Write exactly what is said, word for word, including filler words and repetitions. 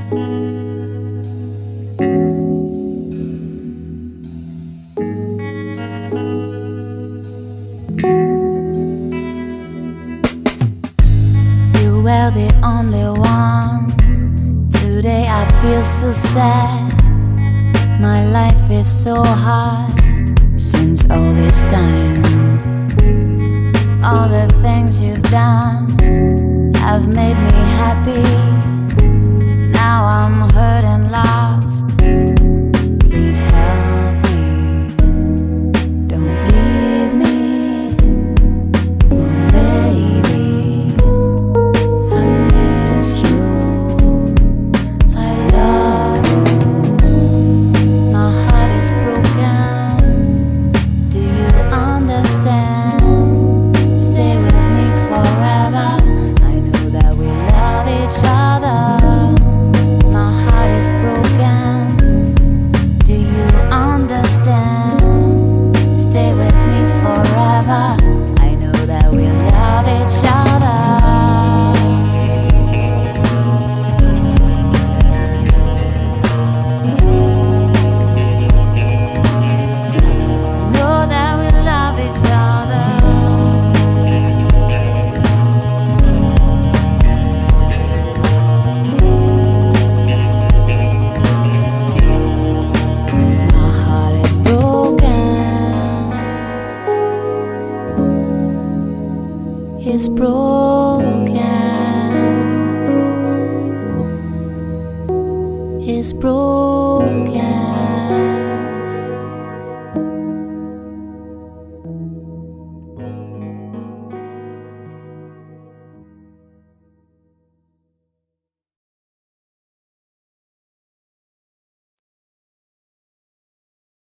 You were the only one. Today I feel so sad. My life is so hard since all this time. All the things you've done have made me happy. Now I'm hurt and lost. Please help me. Don't leave me. Oh baby, I miss you. I love you. My heart is broken. Do you understand? Stay with me forever. I know that we love each other. My heart is broken. Do you understand? Stay with me forever. I know that we love each other. Know that we love each other. My heart is broken. It's broken. It's broken.